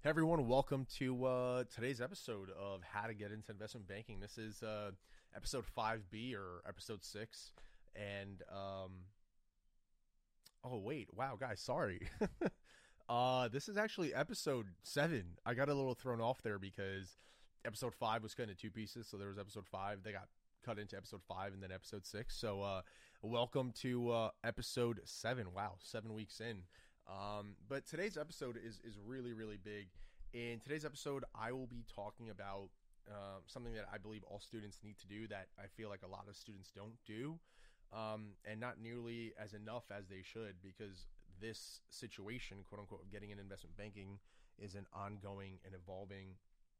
Hey everyone, welcome to today's episode of How to Get into Investment Banking. This is episode 5B or episode 6. And oh wait, wow guys, sorry. This is actually episode 7. I got a little thrown off there because episode 5 was cut into two pieces. So there was episode 5, they got cut into episode 5 and then episode 6. So welcome to episode 7. Wow, 7 weeks in. But today's episode is really, really big. In today's episode, I will be talking about something that I believe all students need to do that I feel like a lot of students don't do, and not nearly as enough as they should, because this situation, quote unquote, of getting into investment banking is an ongoing and evolving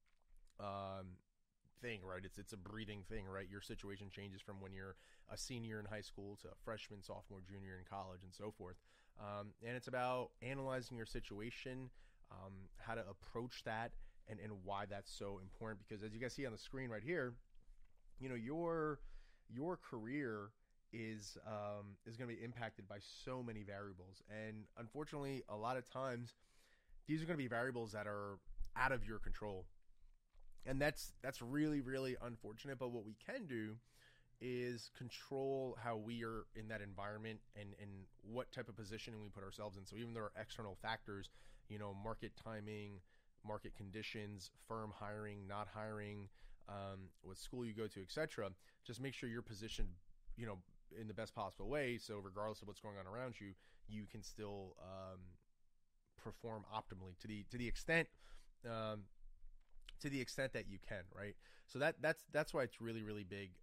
thing, right? It's a breathing thing, right? Your situation changes from when you're a senior in high school to a freshman, sophomore, junior in college, and so forth. And it's about analyzing your situation, how to approach that, and why that's so important. Because as you guys see on the screen right here, you know, your career is going to be impacted by so many variables, and unfortunately, a lot of times these are going to be variables that are out of your control. And that's really, really unfortunate. But what we can do is control how we are in that environment and what type of positioning we put ourselves in. So even though there are external factors, you know, market timing, market conditions, firm hiring, not hiring, what school you go to, etc., just make sure you're positioned, you know, in the best possible way. So regardless of what's going on around you, you can still perform optimally to the extent that you can, right? So that's why it's really, really big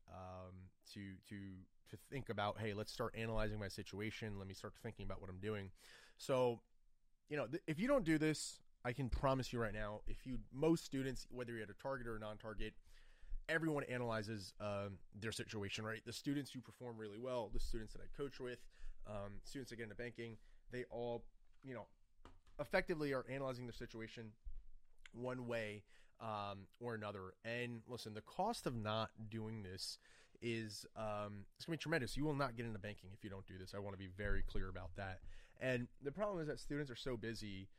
to think about, hey, let's start analyzing my situation. Let me start thinking about what I'm doing. So, you know, if you don't do this, I can promise you right now, most students, whether you're at a target or a non-target, everyone analyzes their situation, right? The students who perform really well, the students that I coach with, students that get into banking, they all, you know, effectively are analyzing their situation one way or another. And listen, the cost of not doing this is it's gonna be tremendous. You will not get into banking if you don't do this. I want to be very clear about that. And the problem is that students are so busy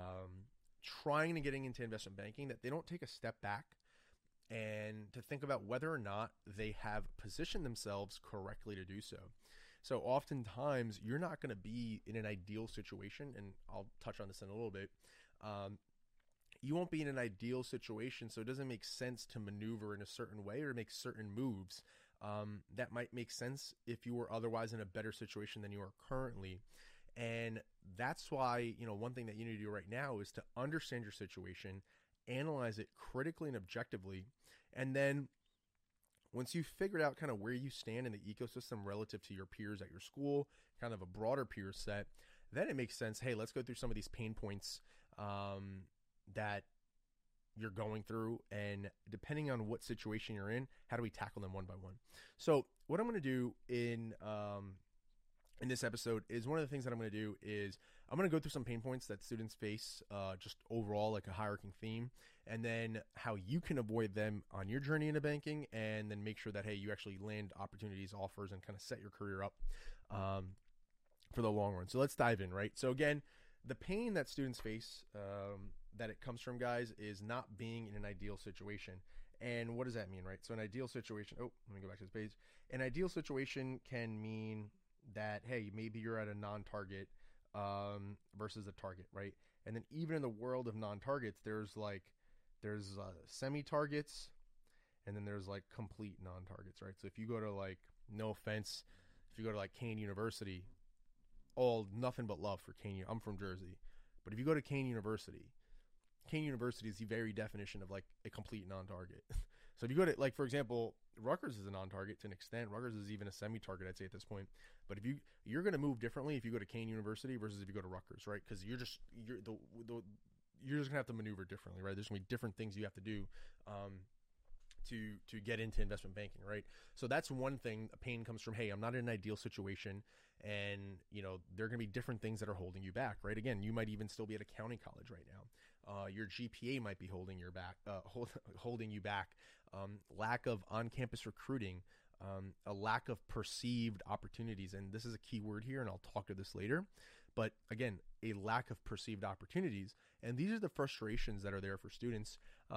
trying to getting into investment banking that they don't take a step back and to think about whether or not they have positioned themselves correctly to do so. So oftentimes you're not going to be in an ideal situation, and I'll touch on this in a little bit. You won't be in an ideal situation, so it doesn't make sense to maneuver in a certain way or make certain moves that might make sense if you were otherwise in a better situation than you are currently. And that's why, you know, one thing that you need to do right now is to understand your situation, analyze it critically and objectively, and then once you've figured out kind of where you stand in the ecosystem relative to your peers at your school, kind of a broader peer set, then it makes sense, hey, let's go through some of these pain points that you're going through, and depending on what situation you're in, how do we tackle them one by one? So what I'm going to do in this episode is one of the things that I'm going to do is I'm going to go through some pain points that students face, just overall, like a hierarchy theme, and then how you can avoid them on your journey into banking, and then make sure that, hey, you actually land opportunities, offers, and kind of set your career up for the long run. So let's dive in, right? So again, the pain that students face, that it comes from, guys, is not being in an ideal situation. And what does that mean, right? So an ideal situation, let me go back to this page. An ideal situation can mean that, hey, maybe you're at a non-target versus a target, right? And then even in the world of non-targets, there's semi-targets, and then there's like complete non-targets, right? So if you go to, like, no offense, if you go to like Kane University, all nothing but love for Kane. I'm from Jersey, but if you go to Kane University is the very definition of like a complete non-target. So if you go to, like, for example, Rutgers is a non-target to an extent. Rutgers is even a semi-target, I'd say, at this point. But if you're going to move differently if you go to Kane University versus if you go to Rutgers, right? Because you're just going to have to maneuver differently, right? There's going to be different things you have to do to get into investment banking, right? So that's one thing. Pain comes from, hey, I'm not in an ideal situation, and, you know, there are going to be different things that are holding you back, right? Again, you might even still be at accounting college right now. Your GPA might be holding you back. Lack of on-campus recruiting, a lack of perceived opportunities, and this is a key word here, and I'll talk to this later. but again, a lack of perceived opportunities. And these are the frustrations that are there for students.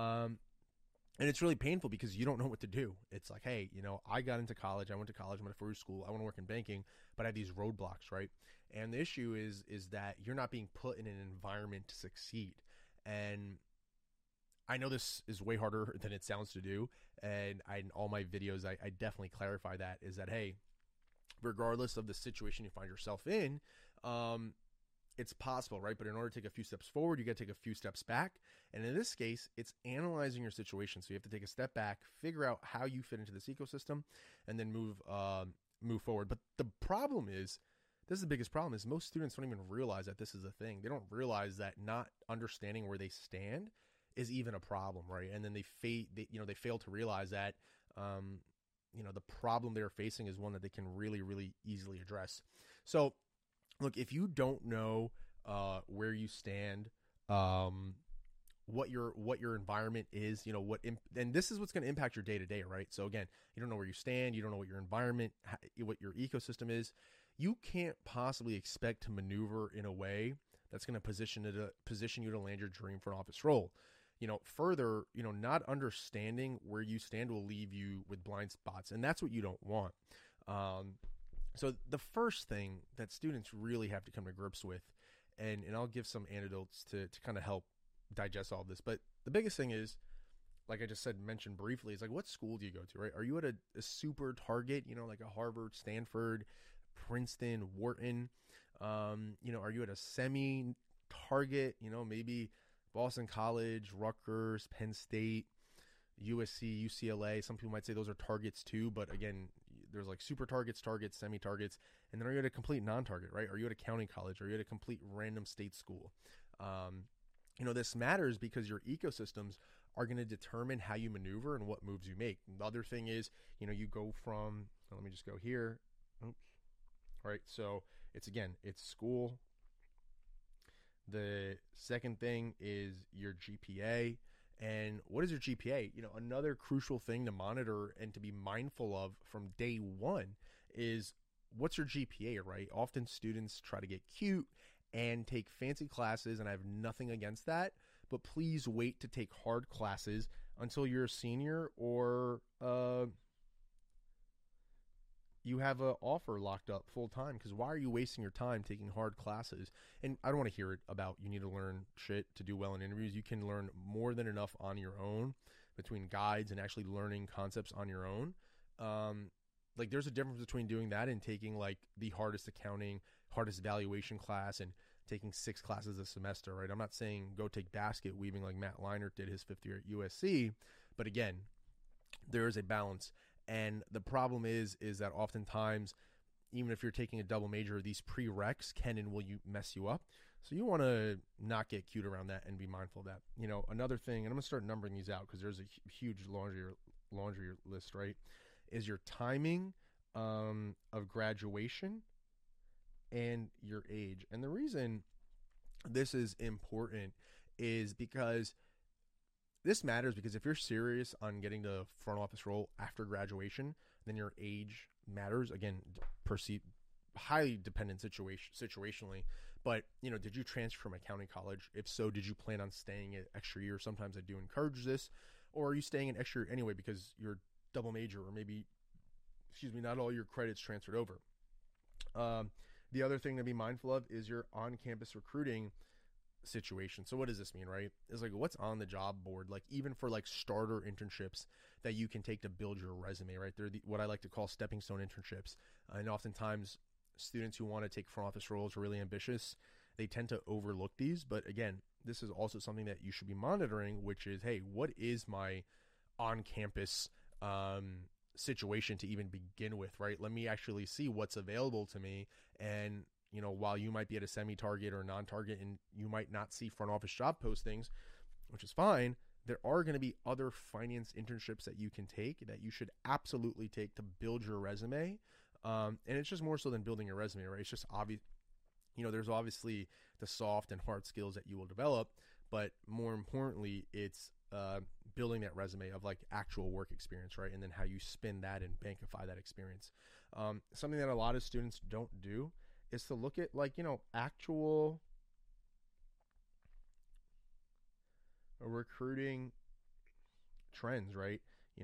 And it's really painful because you don't know what to do. It's like, hey, I got into college. I went to college. I went to first school. I want to work in banking, but I have these roadblocks, right? And the issue is that you're not being put in an environment to succeed. And I know this is way harder than it sounds to do. And in all my videos, I definitely clarify that, is that, hey, regardless of the situation you find yourself in, it's possible, right? But in order to take a few steps forward, you got to take a few steps back. And in this case, it's analyzing your situation. So you have to take a step back, figure out how you fit into this ecosystem, and then move forward. But the problem is, this is the biggest problem, is most students don't even realize that this is a thing. They don't realize that not understanding where they stand is even a problem, right? And then they fail to realize that the problem they're facing is one that they can really, really easily address. So look, if you don't know where you stand, what your environment is, and this is what's going to impact your day to day, right? So again, you don't know where you stand, you don't know what your environment, what your ecosystem is. You can't possibly expect to maneuver in a way that's going to position you to land your dream front office role. Further, not understanding where you stand will leave you with blind spots, and that's what you don't want. So the first thing that students really have to come to grips with, and I'll give some anecdotes to kind of help digest all of this, but the biggest thing is, like I just mentioned briefly, is like, what school do you go to, right? Are you at a super target, like a Harvard, Stanford, Princeton, Wharton? Are you at a semi-target, maybe Boston College, Rutgers, Penn State, USC, UCLA? Some people might say those are targets too, but again, there's like super targets, semi-targets, and then are you at a complete non-target, right? Are you at a county college? Are you at a complete random state school? This matters because your ecosystems are going to determine how you maneuver and what moves you make. The other thing is, you go from, let me just go here. Oops. All right. So it's school. The second thing is your GPA. And what is your GPA? Another crucial thing to monitor and to be mindful of from day one is, what's your GPA, right? Often students try to get cute and take fancy classes, and I have nothing against that, but please wait to take hard classes until you're a senior or you have an offer locked up full time, because why are you wasting your time taking hard classes? And I don't want to hear it about you need to learn shit to do well in interviews. You can learn more than enough on your own, between guides and actually learning concepts on your own. Like, there's a difference between doing that and taking like the hardest accounting, hardest valuation class and taking 6 classes a semester, right? I'm not saying go take basket weaving like Matt Leinart did his 5th year at USC, but again, there is a balance. And the problem is that oftentimes, even if you're taking a double major, these prereqs can and will mess you up. So you want to not get cute around that and be mindful of that. Another thing, and I'm going to start numbering these out because there's a huge laundry list, right? Is your timing of graduation and your age. And the reason this is important is because this matters, because if you're serious on getting the front office role after graduation, then your age matters. Again, highly dependent situationally. But, did you transfer from a county college? If so, did you plan on staying an extra year? Sometimes I do encourage this. Or are you staying an extra year anyway because you're double major, or maybe, not all your credits transferred over? The other thing to be mindful of is your on-campus recruiting situation. So what does this mean, right? It's like, what's on the job board, like even for like starter internships that you can take to build your resume, right? They're what I like to call stepping stone internships. And oftentimes students who want to take front office roles are really ambitious. They tend to overlook these. But again, this is also something that you should be monitoring, which is, hey, what is my on-campus situation to even begin with, right? Let me actually see what's available to me. And while you might be at a semi-target or non-target and you might not see front office job postings, which is fine, there are going to be other finance internships that you can take, that you should absolutely take to build your resume. And it's just more so than building your resume, right? It's just obvious, there's obviously the soft and hard skills that you will develop, but more importantly, it's building that resume of like actual work experience, right? And then how you spin that and bankify that experience. Something that a lot of students don't do is to look at, like, actual recruiting trends, right?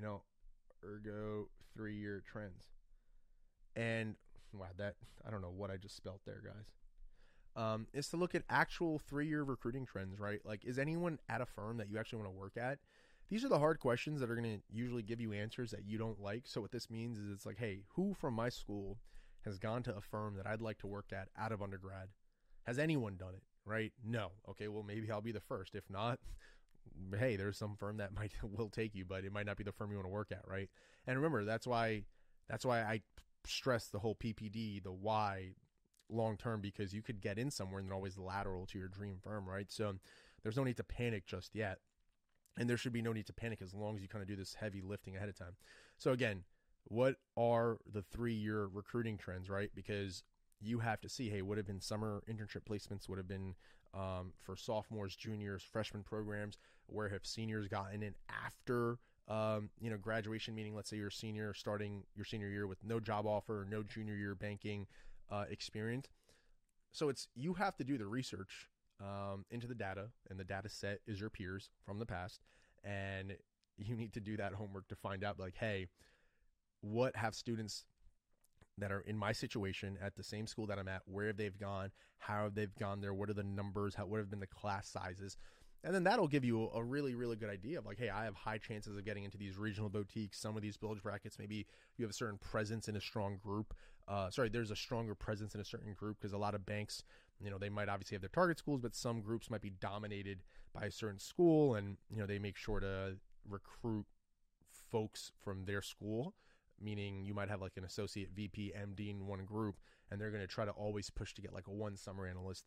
Ergo 3-year trends. And wow, that, I don't know what I just spelt there, guys. Is to look at actual 3-year recruiting trends, right? Like, is anyone at a firm that you actually want to work at? These are the hard questions that are going to usually give you answers that you don't like. So what this means is it's like, hey, who from my school has gone to a firm that I'd like to work at out of undergrad? Has anyone done it, right? No. Okay, well, maybe I'll be the first. If not, hey, there's some firm that will take you, but it might not be the firm you want to work at, right? And remember, that's why I stress the whole PPD, the why long term, because you could get in somewhere and then always lateral to your dream firm, right? So there's no need to panic just yet. And there should be no need to panic as long as you kind of do this heavy lifting ahead of time. So again, what are the 3-year recruiting trends, right? Because you have to see, hey, would have been summer internship placements, would have been for sophomores, juniors, freshman programs, where have seniors gotten in after graduation, meaning let's say you're a senior starting your senior year with no job offer, no junior year banking experience. So you have to do the research into the data, and the data set is your peers from the past, and you need to do that homework to find out, like, hey, what have students that are in my situation at the same school that I'm at, where have they gone, how have they gone there, what are the numbers, what have been the class sizes, and then that'll give you a really, really good idea of, like, hey, I have high chances of getting into these regional boutiques, some of these bulge brackets, maybe you have a certain presence in a strong group. There's a stronger presence in a certain group, because a lot of banks, they might obviously have their target schools, but some groups might be dominated by a certain school, and, they make sure to recruit folks from their school, meaning you might have like an associate, VP, MD in one group, and they're going to try to always push to get like a one summer analyst,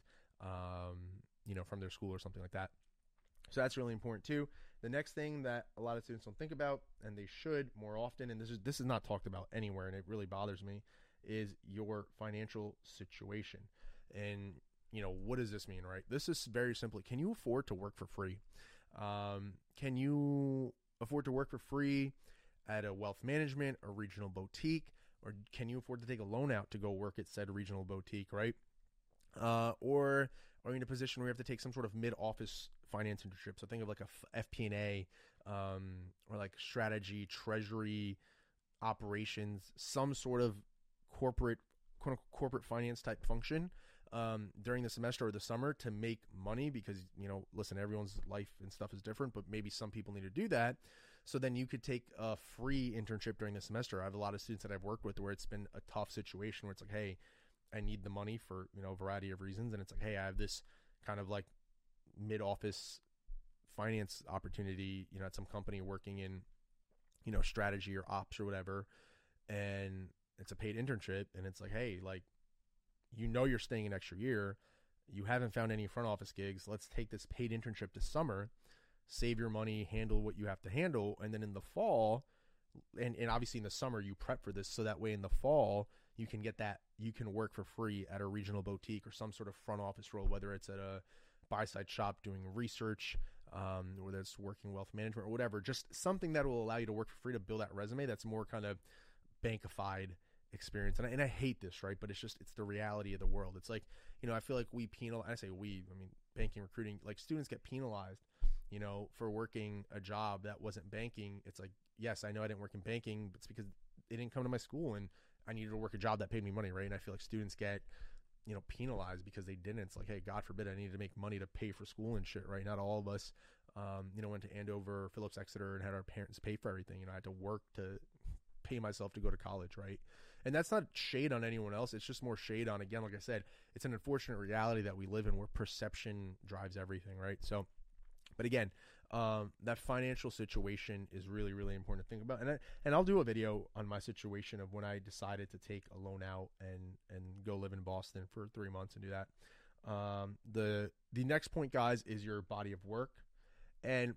from their school or something like that. So that's really important too. The next thing that a lot of students don't think about, and they should more often, and this is not talked about anywhere, and it really bothers me, is your financial situation. And, what does this mean, right? This is very simply, can you afford to work for free? Can you afford to work for free at a wealth management or regional boutique? Or can you afford to take a loan out to go work at said regional boutique, right? Or are you in a position where you have to take some sort of mid-office finance internship? So think of like a FP&A, or like strategy, treasury, operations, some sort of corporate finance type function during the semester or the summer to make money, because, listen, everyone's life and stuff is different, but maybe some people need to do that. So then you could take a free internship during the semester. I have a lot of students that I've worked with where it's been a tough situation where it's like, hey, I need the money for, a variety of reasons. And it's like, hey, I have this kind of like mid-office finance opportunity, at some company working in, strategy or ops or whatever. And it's a paid internship. And it's like, hey, like, you're staying an extra year. You haven't found any front office gigs. Let's take this paid internship this summer, save your money, handle what you have to handle. And then in the fall, and obviously in the summer, you prep for this. So that way in the fall, you can get that, you can work for free at a regional boutique or some sort of front office role, whether it's at a buy-side shop doing research, whether it's working wealth management or whatever, just something that will allow you to work for free to build that resume that's more kind of bankified experience. And I hate this, right? But it's the reality of the world. It's like, I feel like we penalize, I say we, I mean, banking, recruiting, like students get penalized, for working a job that wasn't banking. It's like, yes, I know I didn't work in banking, but it's because they didn't come to my school and I needed to work a job that paid me money, right? And I feel like students get, penalized because they didn't. It's like, hey, God forbid I needed to make money to pay for school and shit, right? Not all of us, went to Andover, Phillips Exeter, and had our parents pay for everything. I had to work to pay myself to go to college, right? And that's not shade on anyone else. It's just more shade on, again, like I said, it's an unfortunate reality that we live in where perception drives everything, right? So, but again, that financial situation is really, really important to think about. And I'll do a video on my situation of when I decided to take a loan out and go live in Boston for 3 months and do that. The next point, guys, is your body of work. And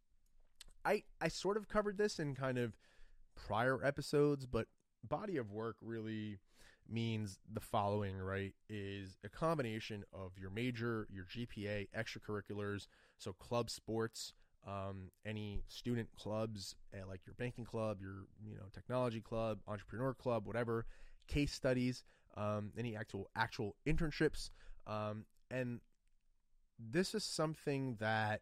I sort of covered this in kind of prior episodes, but body of work really means the following, right? Is a combination of your major, your GPA, extracurriculars, so club sports, any student clubs, like your banking club, your technology club, entrepreneur club, whatever, case studies, any actual internships. And this is something that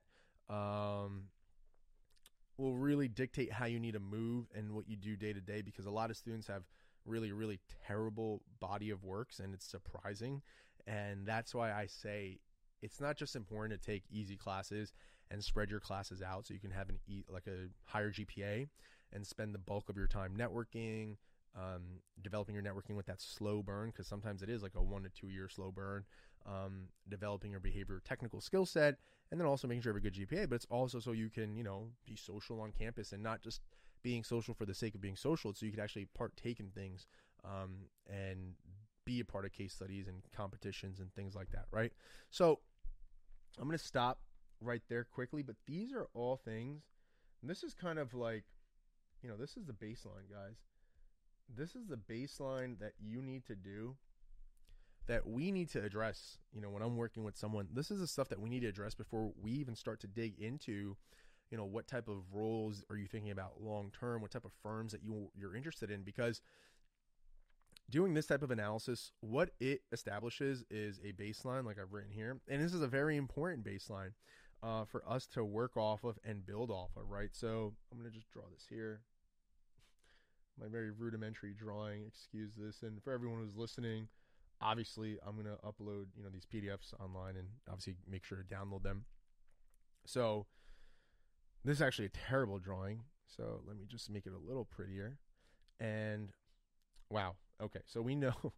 will really dictate how you need to move and what you do day to day, because a lot of students have really, really terrible body of works, and it's surprising. And that's why I say it's not just important to take easy classes and spread your classes out so you can have a higher GPA and spend the bulk of your time networking, developing your networking with that slow burn, because sometimes it is like a 1 to 2 year slow burn, developing your behavior technical skill set, and then also making sure you have a good GPA. But it's also so you can, be social on campus, and not just being social for the sake of being social. It's so you can actually partake in things, and be a part of case studies and competitions and things like that, right? So I'm going to stop right there quickly, but these are all things, and this is kind of like, this is the baseline, guys. This is the baseline that you need to do, that we need to address. When I'm working with someone, this is the stuff that we need to address before we even start to dig into, what type of roles are you thinking about long term, what type of firms that you're interested in, because doing this type of analysis, what it establishes is a baseline, like I've written here, and this is a very important baseline for us to work off of and build off of, right? So I'm going to just draw this here. My very rudimentary drawing, excuse this. And for everyone who's listening, obviously I'm going to upload, these PDFs online, and obviously make sure to download them. So this is actually a terrible drawing. So let me just make it a little prettier. And wow. Okay. So we know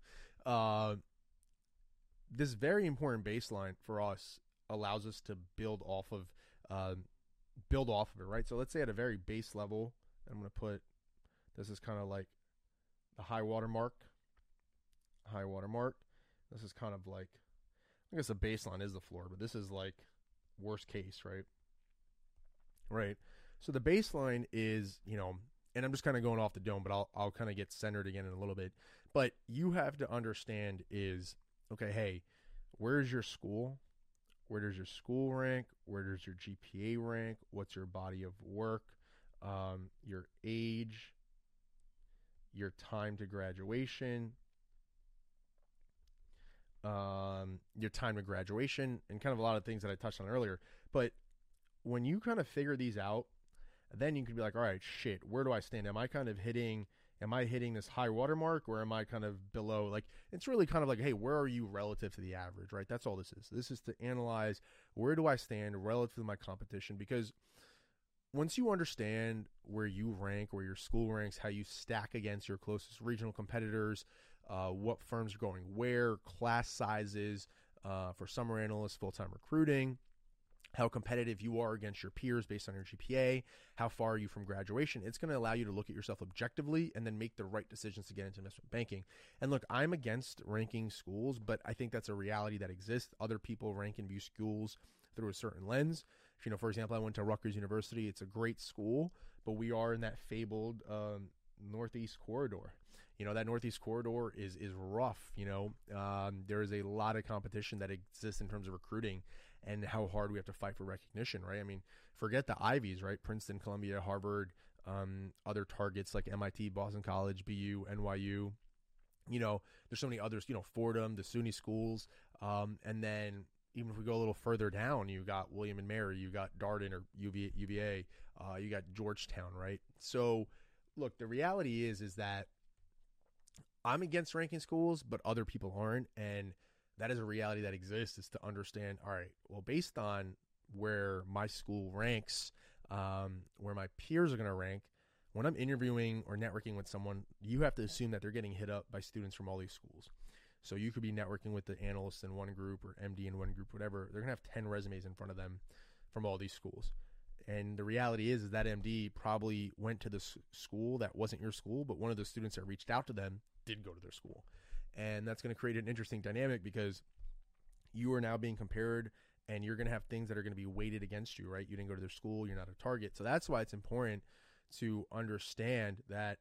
this very important baseline for us allows us to build off of it, right? So let's say at a very base level, I'm going to put, this is kind of like the high water mark. This is kind of like, I guess the baseline is the floor, but this is like worst case, right? Right. So the baseline is, and I'm just kind of going off the dome, but I'll kind of get centered again in a little bit. But you have to understand is, okay, hey, where's your school? Where does your school rank? Where does your GPA rank? What's your body of work? Your age, your time to graduation, and kind of a lot of things that I touched on earlier. But when you kind of figure these out, then you can be like, all right, shit, where do I stand? Am I hitting this high water mark, or am I kind of below? Like, it's really kind of like, hey, where are you relative to the average, right? That's all this is. This is to analyze, where do I stand relative to my competition? Because once you understand where you rank, where your school ranks, how you stack against your closest regional competitors, what firms are going where, class sizes for summer analysts, full-time recruiting, how competitive you are against your peers based on your GPA, how far are you from graduation, it's going to allow you to look at yourself objectively and then make the right decisions to get into investment banking. And look, I'm against ranking schools, but I think that's a reality that exists. Other people rank and view schools through a certain lens. For example, I went to Rutgers University. It's a great school, but we are in that fabled Northeast corridor. That Northeast corridor is rough. There is a lot of competition that exists in terms of recruiting and how hard we have to fight for recognition, right? I mean, forget the Ivies, right? Princeton, Columbia, Harvard, other targets like MIT, Boston College, BU, NYU. There's so many others, Fordham, the SUNY schools. And then even if we go a little further down, you got William and Mary, you got Darden or UVA, you got Georgetown, right? So look, the reality is that I'm against ranking schools, but other people aren't. And that is a reality that exists, is to understand, all right, well, based on where my school ranks, where my peers are going to rank, when I'm interviewing or networking with someone, you have to assume that they're getting hit up by students from all these schools. So you could be networking with the analyst in one group or MD in one group, whatever. They're going to have 10 resumes in front of them from all these schools. And the reality is that MD probably went to the school that wasn't your school, but one of the students that reached out to them did go to their school. And that's going to create an interesting dynamic, because you are now being compared, and you're going to have things that are going to be weighted against you, right? You didn't go to their school. You're not a target. So that's why it's important to understand that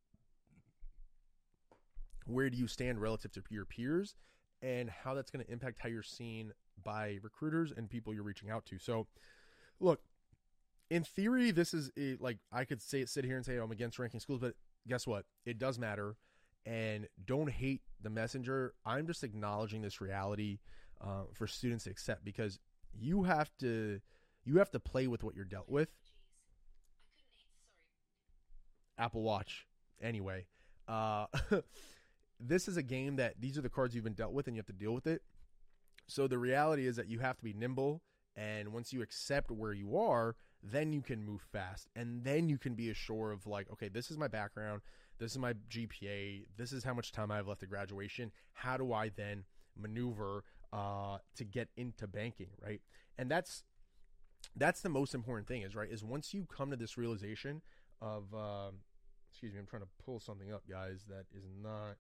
where do you stand relative to your peers, and how that's going to impact how you're seen by recruiters and people you're reaching out to. So look, in theory, this is like, I could sit here and say I'm against ranking schools, but guess what? It does matter. And don't hate the messenger. I'm just acknowledging this reality for students to accept, because you have to play with what you're dealt with. Apple Watch. Anyway, this is a game that these are the cards you've been dealt with, and you have to deal with it. So the reality is that you have to be nimble, and once you accept where you are, then you can move fast, and then you can be assured of like, okay, this is my background, this is my GPA, this is how much time I have left to graduation. How do I then maneuver to get into banking, right? And that's the most important thing is once you come to this realization of, excuse me, I'm trying to pull something up, guys, that is not,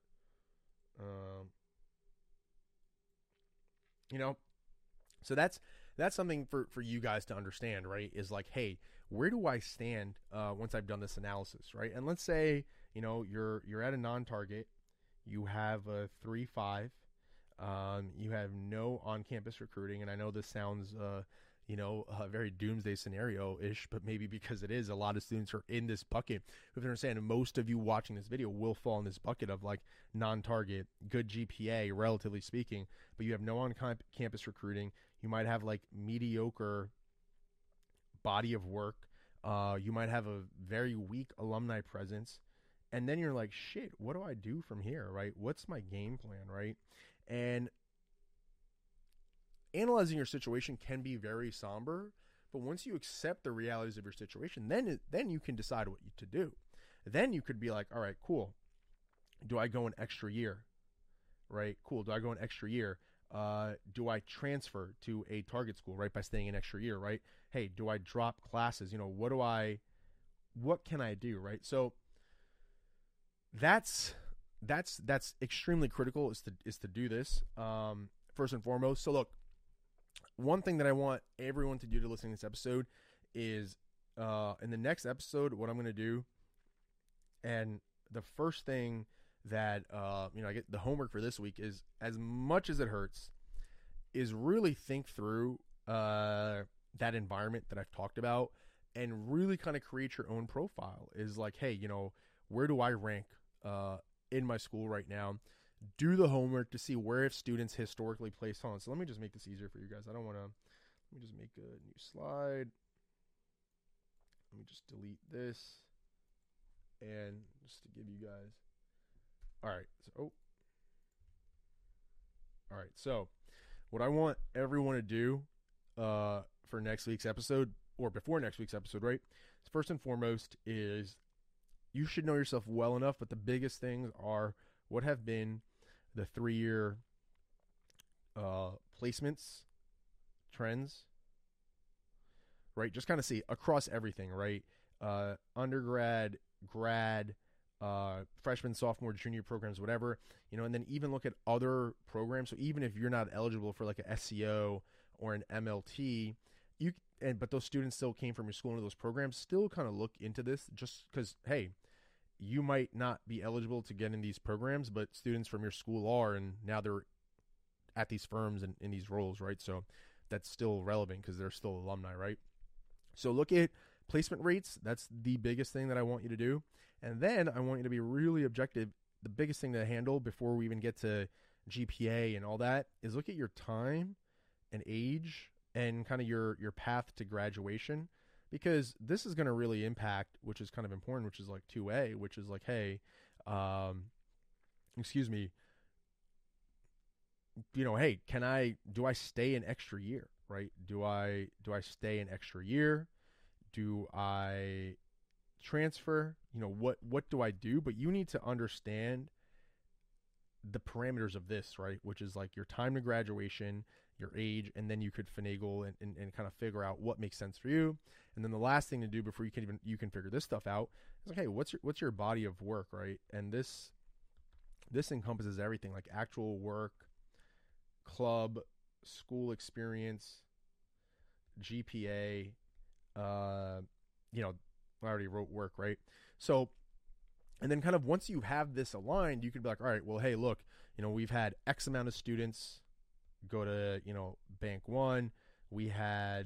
so that's something for you guys to understand, right? Is like, hey, where do I stand once I've done this analysis, right? And let's say, you're at a non-target, you have a 3.5, you have no on-campus recruiting, and I know this sounds, a very doomsday scenario-ish, but maybe because it is, a lot of students are in this bucket. You have to understand, most of you watching this video will fall in this bucket of like non-target, good GPA, relatively speaking, but you have no on-campus recruiting. You might have like mediocre body of work. You might have a very weak alumni presence. And then you're like, shit, what do I do from here, right? What's my game plan, right? And analyzing your situation can be very somber, but once you accept the realities of your situation, then you can decide what to do. Then you could be like, all right, cool. Do I go an extra year? Right? Cool. Do I go an extra year? Do I transfer to a target school, right, by staying an extra year, right? Hey, do I drop classes? What can I do, right? So that's extremely critical is to do this first and foremost. So look, one thing that I want everyone to do to listen to this episode is in the next episode, what I'm going to do, and the first thing that I get the homework for this week is, as much as it hurts, is really think through that environment that I've talked about, and really kind of create your own profile. Is like, hey, where do I rank in my school right now? Do the homework to see where have students historically placed on. So let me just make this easier for you guys. I don't want to. Let me just make a new slide. Let me just delete this, and just to give you guys. All right. So what I want everyone to do for next week's episode, or before next week's episode, right? First and foremost is you should know yourself well enough, but the biggest things are what have been the 3-year placements, trends, right? Just kind of see across everything, right? Undergrad, grad, freshman, sophomore, junior programs, whatever, and then even look at other programs. So even if you're not eligible for like a SCO or an MLT, but those students still came from your school into those programs, still kind of look into this, just because, hey, you might not be eligible to get in these programs, but students from your school are, and now they're at these firms and in these roles, right? So that's still relevant because they're still alumni, right? So look at placement rates. That's the biggest thing that I want you to do. And then I want you to be really objective. The biggest thing to handle before we even get to GPA and all that is look at your time and age and kind of your path to graduation, because this is going to really impact, which is kind of important, which is like 2A, which is like, hey, hey, do I stay an extra year, right? Do I stay an extra year? Do I transfer? What do I do? But you need to understand the parameters of this, right? Which is like your time to graduation, your age, and then you could finagle and kind of figure out what makes sense for you. And then the last thing to do before you can figure this stuff out is like, hey, what's your body of work, right? And this encompasses everything, like actual work, club, school experience, GPA, I already wrote work, right? So, and then kind of once you have this aligned, you could be like, all right, well, hey, look, we've had X amount of students go to, Bank 1. We had,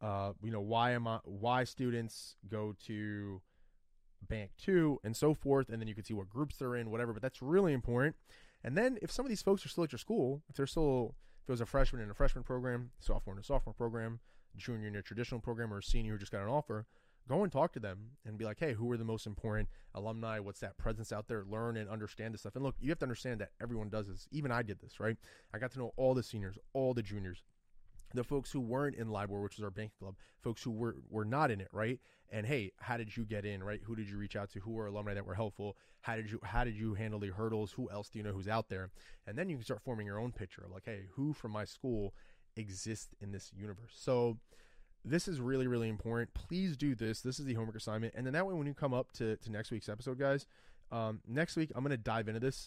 Y students go to Bank 2 and so forth. And then you can see what groups they're in, whatever, but that's really important. And then if some of these folks are still at your school, if it was a freshman in a freshman program, sophomore in a sophomore program, junior in a traditional program, or a senior who just got an offer, go and talk to them and be like, hey, who are the most important alumni? What's that presence out there? Learn and understand this stuff. And look, you have to understand that everyone does this. Even I did this, right? I got to know all the seniors, all the juniors, the folks who weren't in LIBOR, which is our banking club, folks who were not in it, right? And hey, how did you get in, right? Who did you reach out to? Who were alumni that were helpful? How did you handle the hurdles? Who else do you know who's out there? And then you can start forming your own picture of like, hey, who from my school exists in this universe? So this is really, really important. Please do this. This is the homework assignment. And then that way, when you come up to next week's episode, guys, next week, I'm going to dive into this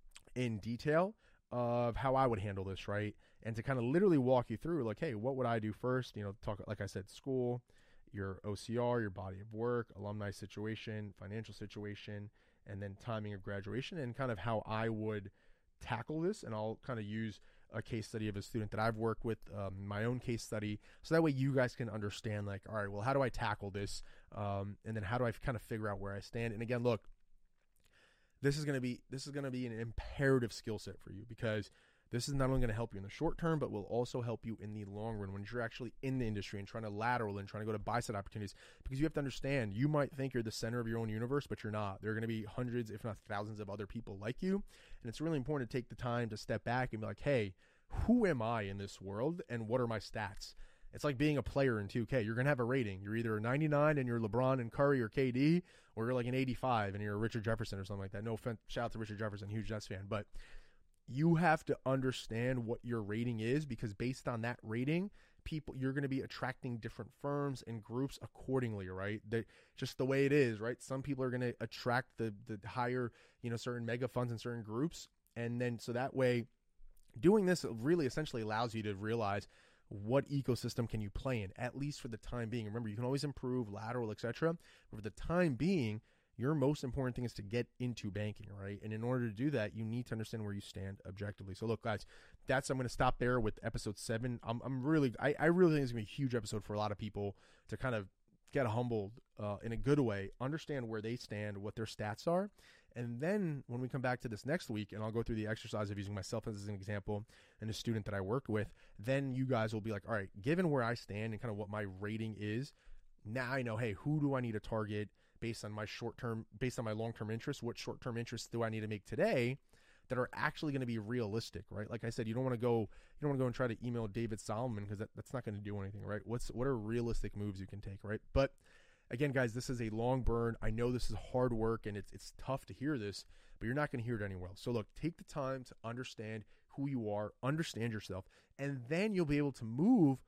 in detail of how I would handle this, right? And to kind of literally walk you through like, hey, what would I do first? You know, talk, like I said, school, your OCR, your body of work, alumni situation, financial situation, and then timing of graduation, and kind of how I would tackle this. And I'll kind of use a case study of a student that I've worked with, my own case study. So that way you guys can understand like, all right, well, how do I tackle this? And then how do I kind of figure out where I stand? And again, look, this is going to be an imperative skill set for you, because this is not only going to help you in the short term, but will also help you in the long run when you're actually in the industry and trying to lateral and trying to go to buy-side opportunities. Because you have to understand, you might think you're the center of your own universe, but you're not. There are going to be hundreds, if not thousands, of other people like you. And it's really important to take the time to step back and be like, hey, who am I in this world and what are my stats? It's like being a player in 2K. You're going to have a rating. You're either a 99 and you're LeBron and Curry or KD, or you're like an 85 and you're a Richard Jefferson or something like that. No offense, shout out to Richard Jefferson, huge Jets fan. But you have to understand what your rating is, because based on that rating, you're going to be attracting different firms and groups accordingly, right? Just the way it is, right? Some people are going to attract the higher, certain mega funds and certain groups. And then so that way, doing this really essentially allows you to realize what ecosystem can you play in, at least for the time being. Remember, you can always improve, lateral, etc. But for the time being, your most important thing is to get into banking, right? And in order to do that, you need to understand where you stand objectively. So look, guys, I'm going to stop there with episode 7. I really think it's going to be a huge episode for a lot of people to kind of get humbled in a good way, understand where they stand, what their stats are. And then when we come back to this next week, and I'll go through the exercise of using myself as an example and a student that I worked with, then you guys will be like, all right, given where I stand and kind of what my rating is, now I know, hey, who do I need to target based on my long-term interests? What short-term interests do I need to make today that are actually going to be realistic, right? Like I said, you don't want to go and try to email David Solomon, because that's not going to do anything, right? What are realistic moves you can take, right? But again, guys, this is a long burn. I know this is hard work, and it's tough to hear this, but you're not going to hear it anywhere else. So look, take the time to understand who you are, understand yourself, and then you'll be able to move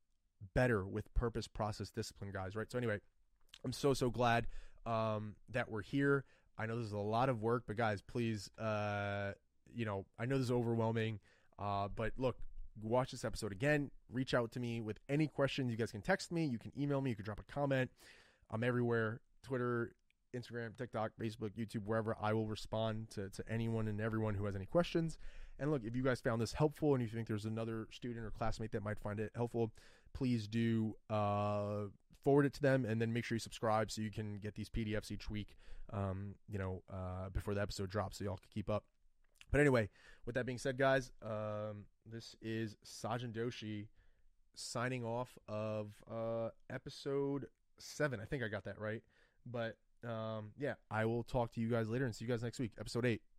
better with purpose, process, discipline, guys, right? So anyway, I'm so glad that we're here. I know this is a lot of work, but guys, please, I know this is overwhelming, but look, watch this episode again. Reach out to me with any questions. You guys can text me. You can email me. You can drop a comment. I'm everywhere: Twitter, Instagram, TikTok, Facebook, YouTube, wherever. I will respond to anyone and everyone who has any questions. And look, if you guys found this helpful and you think there's another student or classmate that might find it helpful, please do forward it to them, and then make sure you subscribe so you can get these PDFs each week, before the episode drops, so y'all can keep up. But anyway, with that being said, guys, this is Sajan Doshi signing off of episode 7. I think I got that right. But yeah, I will talk to you guys later and see you guys next week, episode 8.